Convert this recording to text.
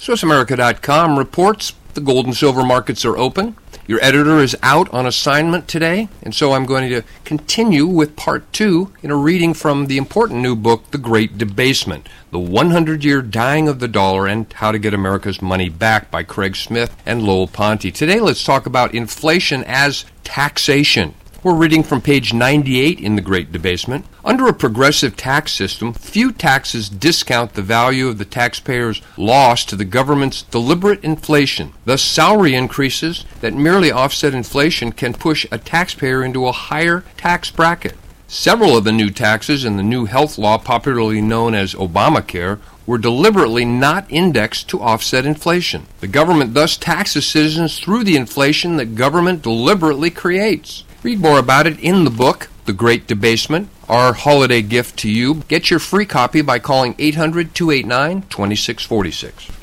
SwissAmerica.com reports the gold and silver markets are open. Your editor is out on assignment today, and so I'm going to continue with part 2 in a reading from the important new book, The Great Debasement, The 100-Year Dying of the Dollar and How to Get America's Money Back by Craig Smith and Lowell Ponte. Today, let's talk about inflation as taxation. We're reading from page 98 in The Great Debasement. Under a progressive tax system, few taxes discount the value of the taxpayer's loss to the government's deliberate inflation. Thus, salary increases that merely offset inflation can push a taxpayer into a higher tax bracket. Several of the new taxes in the new health law, popularly known as Obamacare, were deliberately not indexed to offset inflation. The government thus taxes citizens through the inflation that government deliberately creates. Read more about it in the book, The Great Debasement, our holiday gift to you. Get your free copy by calling 800-289-2646.